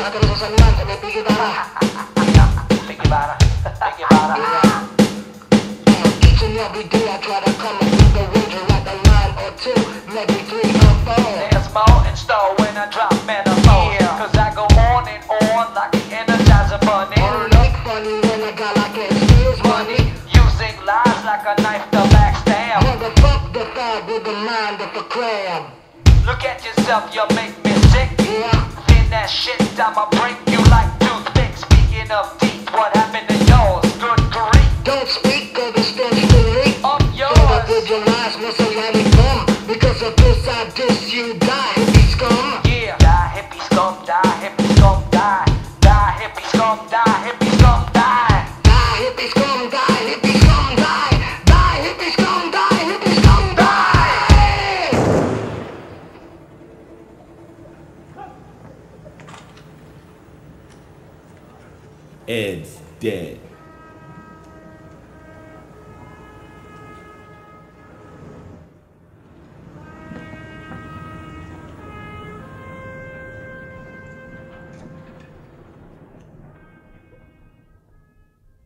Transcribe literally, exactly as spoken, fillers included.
que no seas animante, me pique para. Pique para, pique para. Each and every day I try to come up with a range of like a line or two, maybe three or four. There's more in store when I drop metaphors. Yeah. Cause I go on and on like the Energizer Bunny. Word up funny when I got like excuse money. Using lies like a knife to backstab. Motherfuck the thought with the mind of a crab. Look at yourself, you make me sick. Yeah. Then that shit, I'ma break you like toothpicks. Speaking of teeth, what happened to yours? Good grief. Don't speak of the stench to leak. Of Shut up yours. with your lies, Mussolini bum. Because of this I diss you, die, hippie scum. Yeah. Die, hippie scum, die, hippie scum, die. Die, hippie scum, die, hippie scum, die. Die, hippie scum, die, hippie scum, die. Die, hippie scum, die, hippie scum, die. Ed's dead.